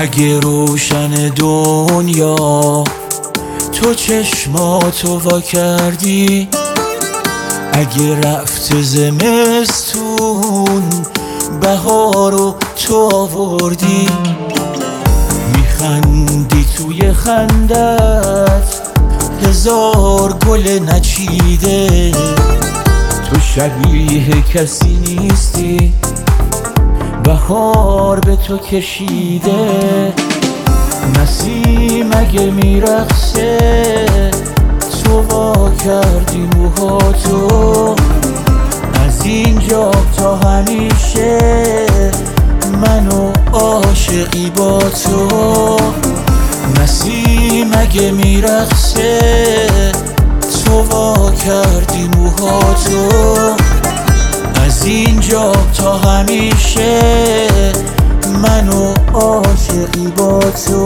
اگه روشن دنیا تو چشماتو وا کردی، اگه رفت زمستون بهارو تو آوردی، میخندی توی خندت هزار گل نچیده، تو شبیه کسی نیستی بهار به تو کشیده. نسیم اگه میرقصه تو وا کردی موهاتو، از اینجا تا همیشه منو عاشقی با تو. نسیم اگه میرقصه تو وا کردی موهاتو، از اینجا تا همیشه منو عاشقی با تو.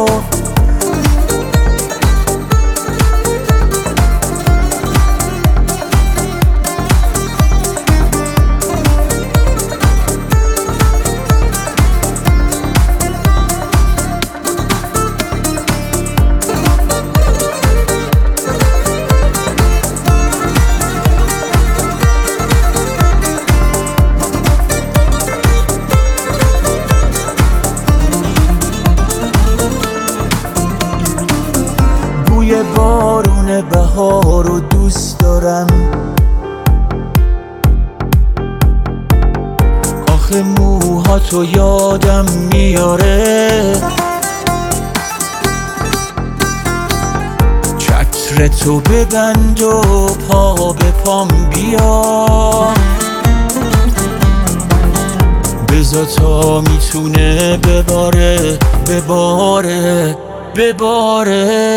بوی بارون بهار رو دوست دارم، آخه موهاتو یادم میاره، چترتو ببند و پا به پام بیا، بذار تا میتونه بباره.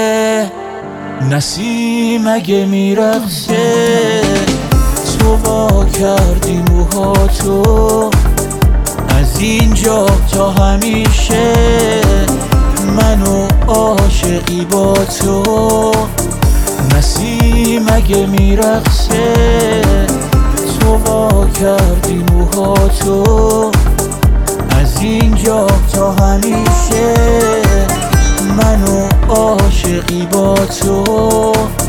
نسیم اگه میرقصه تو وا کردی موهاتو، از اینجا تا همیشه منو عاشقی با تو. نسیم اگه میرقصه تو وا کردی موهاتو، از اینجا تا همیشه منو عاشقی با تو.